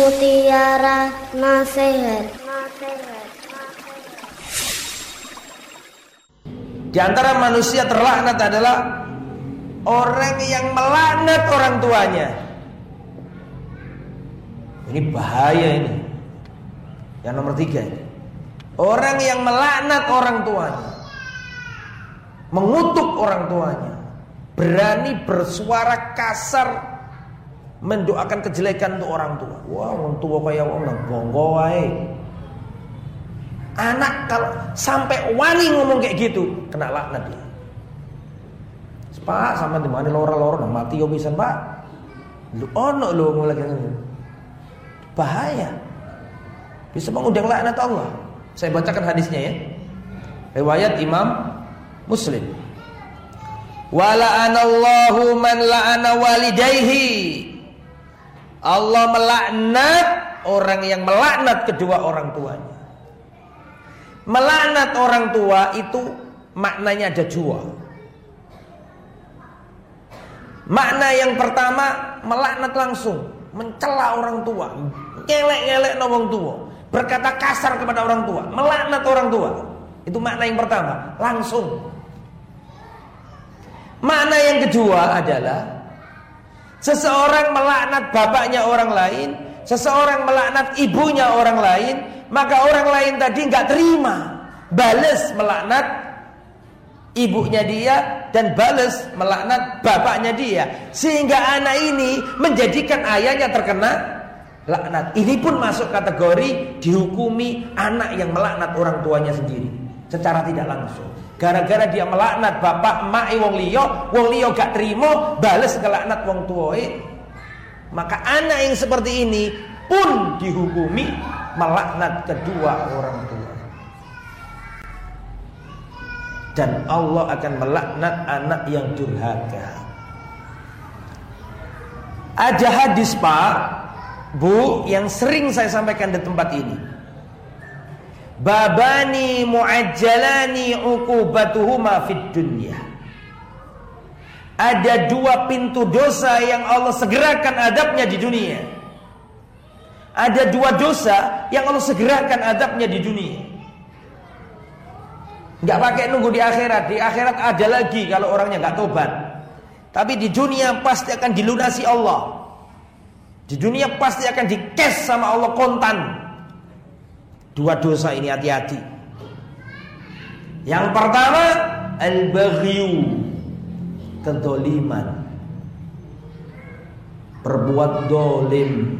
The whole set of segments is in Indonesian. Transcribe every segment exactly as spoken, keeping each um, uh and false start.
Mutiara Nasihat. Di antara manusia terlaknat adalah orang yang melaknat orang tuanya. Ini bahaya ini. Yang nomor tiga ini. Orang yang melaknat orang tuanya, mengutuk orang tuanya, berani bersuara kasar mendoakan kejelekan untuk orang tua. Wah, orang tua kayak orang bonggo wae. Anak kalau sampai wani ngomong kayak gitu, kena laknat dia. Pak, sama di mana loro-loro nang mati yo pisan, Pak. Lu ono lho mulai ngene. Bahaya. Bisa mengundang laknat Allah. Saya bacakan hadisnya ya. Riwayat Imam Muslim. Wa la'anallahu man la'ana walidayhi. Allah melaknat orang yang melaknat kedua orang tuanya. Melaknat orang tua itu maknanya ada dua. Makna yang pertama, melaknat langsung, mencela orang tua, ngelek-ngelek orang tua, berkata kasar kepada orang tua, melaknat orang tua. Itu makna yang pertama, langsung. Makna yang kedua adalah seseorang melaknat bapaknya orang lain, seseorang melaknat ibunya orang lain, maka orang lain tadi nggak terima, balas melaknat ibunya dia dan balas melaknat bapaknya dia, sehingga anak ini menjadikan ayahnya terkena laknat. Ini pun masuk kategori dihukumi anak yang melaknat orang tuanya sendiri secara tidak langsung. Gara-gara dia melaknat bapak emak wong liya, wong liya gak terima, balas kelaknat wong tuae, maka anak yang seperti ini pun dihukumi melaknat kedua orang tua. Dan Allah akan melaknat anak yang durhaka. Ada hadis Pak, Bu, yang sering saya sampaikan di tempat ini. Babani mu'ajjalani uqubatuhuma fid dunya. Ada dua pintu dosa yang Allah segerakan adabnya di dunia. Ada dua dosa yang Allah segerakan adabnya di dunia. Gak pakai nunggu di akhirat. Di akhirat ada lagi kalau orangnya gak tobat. Tapi di dunia pasti akan dilunasi Allah. Di dunia pasti akan di-cash sama Allah kontan. Dua dosa ini hati-hati. Yang pertama, al-baghyu, kedoliman, berbuat dolim.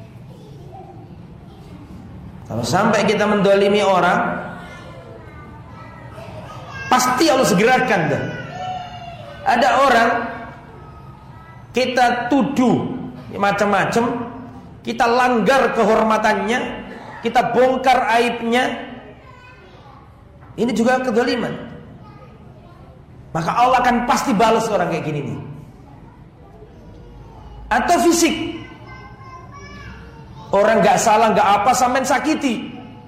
Kalau sampai kita mendolimi orang, pasti Allah segerakan dah. Ada orang kita tuduh macam-macam, kita langgar kehormatannya, kita bongkar aibnya, ini juga kedoliman. Maka Allah akan pasti balas orang kayak gini nih. Atau fisik, orang gak salah gak apa sampai sakiti.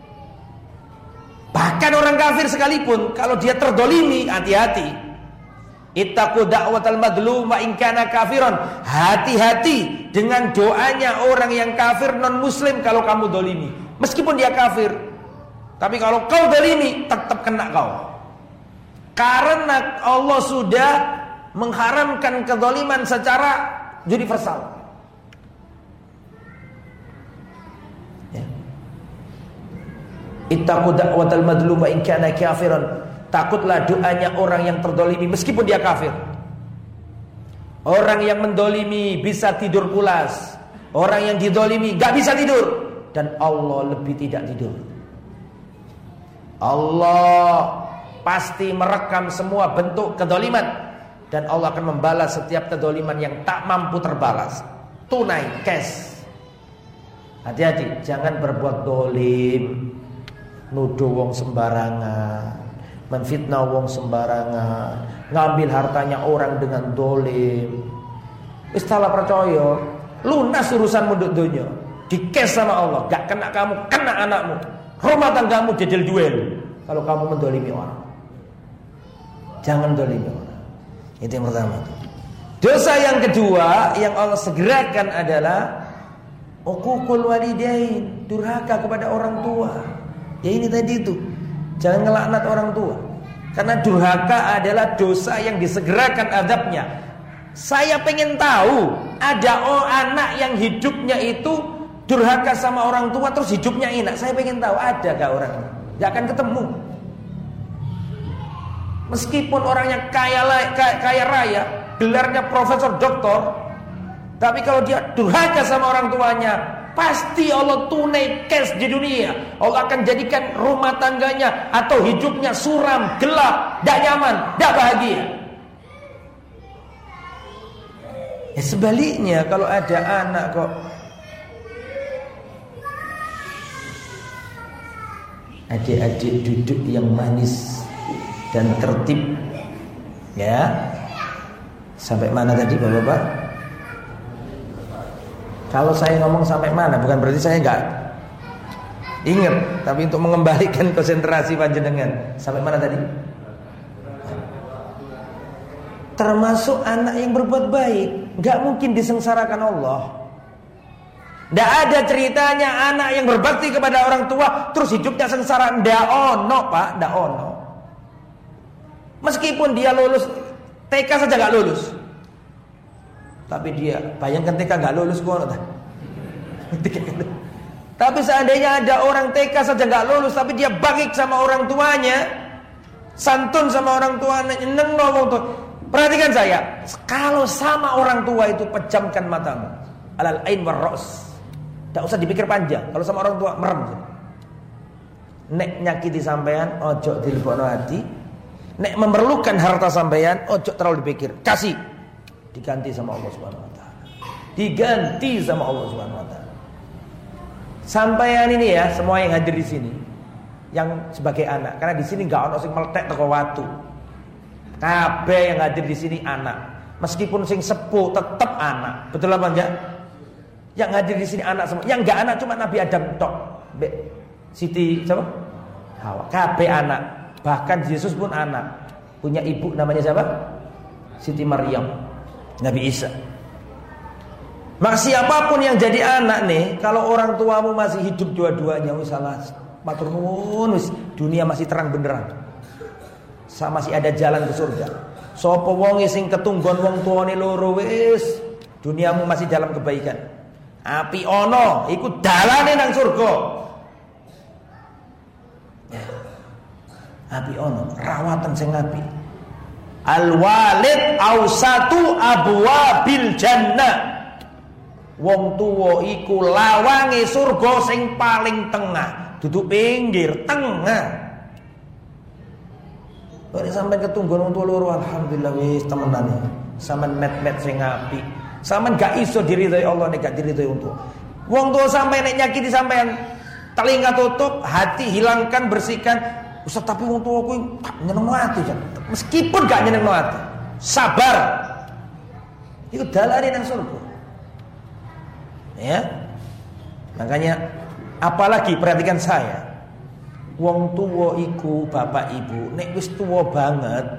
Bahkan orang kafir sekalipun, kalau dia terdolimi, hati-hati. Ittaqu da'watal madlum wa in kana kafiron. Hati-hati dengan doanya orang yang kafir non muslim kalau kamu dolimi. Meskipun dia kafir, tapi kalau kau dolimi, tetap kena kau. Karena Allah sudah mengharamkan kedoliman secara universal. Ittaqu da'watal madlum wa in kana kafiran. Takutlah doanya orang yang terdolimi meskipun dia kafir. Orang yang mendolimi bisa tidur pulas, orang yang didolimi gak bisa tidur, dan Allah lebih tidak tidur. Allah pasti merekam semua bentuk kedoliman, dan Allah akan membalas setiap kedoliman yang tak mampu terbalas. Tunai, cash. Hati-hati, jangan berbuat dolim, nuduh wong sembarangan, menfitnah wong sembarangan, ngambil hartanya orang dengan dolim. Istilah percaya, lunas urusan munduk dunia, dikes sama Allah, gak kena kamu, kena anakmu, rumah tanggamu jajal duel. Kalau kamu mendolimi orang, jangan dolimi orang. Itu yang pertama. Dosa yang kedua yang Allah segerakan adalah uququl walidain, durhaka kepada orang tua. Ya ini tadi itu, jangan ngelaknat orang tua. Karena durhaka adalah dosa yang disegerakan azabnya. Saya pengen tahu, ada oh, anak yang hidupnya itu durhaka sama orang tua terus hidupnya enak. Saya pengen tahu, ada gak orang? Gak akan ketemu. Meskipun orangnya kaya, kaya, kaya raya, gelarnya profesor doktor, tapi kalau dia durhaka sama orang tuanya, pasti Allah tunai cash di dunia. Allah akan jadikan rumah tangganya atau hidupnya suram, gelap, tidak nyaman, tidak bahagia. Ya sebaliknya, kalau ada anak kok adik-adik duduk yang manis dan tertib, ya. Sampai mana tadi Bapak-bapak? Kalau saya ngomong sampai mana bukan berarti saya enggak ingat, tapi untuk mengembalikan konsentrasi panjenengan. Sampai mana tadi? Termasuk anak yang berbuat baik, enggak mungkin disengsarakan Allah. Tidak ada ceritanya anak yang berbakti kepada orang tua terus hidupnya sengsara. Tidak ono Pak, tidak ono. Meskipun dia lulus T K saja nggak lulus, tapi dia bayangkan T K nggak lulus kok. Tapi seandainya ada orang T K saja nggak lulus, tapi dia baik sama orang tuanya, santun sama orang tuanya, neng ngomong tuh. Perhatikan saya, kalau sama orang tua itu pejamkan matamu, alal ain war ra's. Tidak usah dipikir panjang. Kalau sama orang tua merem. Nek nyakiti sampean, ojo dilebokno hati. Nek memerlukan harta sampean, ojo terlalu dipikir. Kasih. Diganti sama Allah Subhanahu wa taala. Diganti sama Allah Subhanahu wa taala. Sampean ini ya, semua yang hadir di sini, yang sebagai anak, karena di sini enggak ono sing meletek teko watu. Kabeh yang hadir di sini anak. Meskipun sing sepuh tetap anak. Betul apa enggak? Yang hadir di sini anak semua. Yang enggak anak cuma Nabi Adam tok. Be Siti siapa? Hawa. Kabeh anak. Bahkan Yesus pun anak. Punya ibu namanya siapa? Siti Maryam. Nabi Isa. Maka siapapun yang jadi anak nih, kalau orang tuamu masih hidup dua-duanya, wis salah matur nuwun, wis dunia masih terang benderang. Sama masih ada jalan ke surga. Sapa wong sing ketunggon wong tuane loro wis duniamu masih dalam kebaikan. Api ono iku dalane nang surga. Api ono, rawatan sing api. Al walid ausatu abwabil jannah. Wong tuwa iku lawange surga sing paling tengah, duduk pinggir tengah. Kok sampean ketunggon wong tuwa loro alhamdulillah wis temenan. Sampean met-met sing apik. Sampean gak iso diridhoi Allah nek gak diridhoi wong tuwa. Wong tuwa sampean nek nyakiti sampean, telinga tutup, hati hilangkan, bersihkan. Ustaz tapi wong tuwa kuwi nyenengno ati, meskipun gak nyenengno ati. Sabar. Iku dalane nang surga. Ya. Makanya apalagi perhatikan saya. Wong tuwa iku bapak ibu nek wis tuwa banget,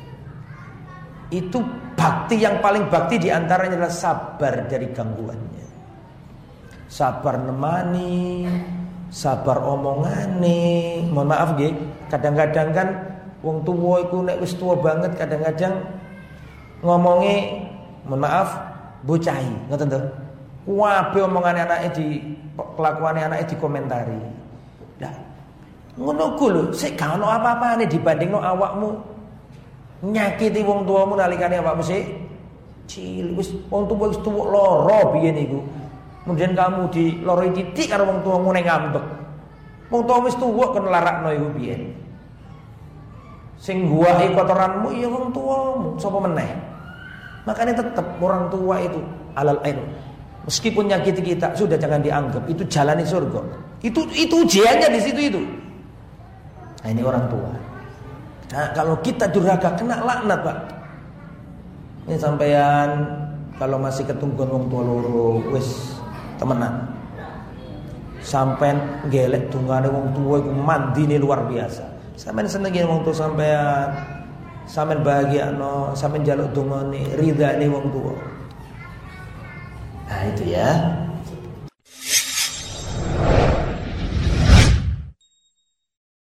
itu bakti yang paling bakti diantaranya adalah sabar dari gangguannya. Sabar nemani, sabar omongane. Mohon maaf nggih, kadang-kadang kan wong tuwa iku nek wis tuwa banget kadang-kadang ngomonge mohon maaf bocahi, ngoten to. Kabeh omongane anake di kelakuane anake dikomentari. Lah ngono ku lho, sik gak ono apa-apane dibandingno awakmu nyakiti wong tuamu nalikane awakmu sik cilik. Wis wong tuwa wis tuwa lara biyen iku. Kemudian kamu diloroi titik karo wong tuamu ning ngambek. Wong tuwa wis tuwa kon larakno iku biyen. Sing guwahi kotoranmu ya wong tuamu, sapa meneh. Makanya tetap orang tua itu alal ain. Meskipun nyakiti kita, sudah jangan dianggap. Itu jalani surga. Itu itu ujiannya di situ itu. Nah, ini orang tua. Nah, kalau kita durhaka kena laknat, Pak. Ini sampean kalau masih ketunggon wong tua loro, wis temenan. Sampean gelek tungane wong tua iku mandine luar biasa. Sampean senengi wong tua sampean. Sampean bahagiano, sampean njaluk dongane, ridane wong tua. Nah itu ya.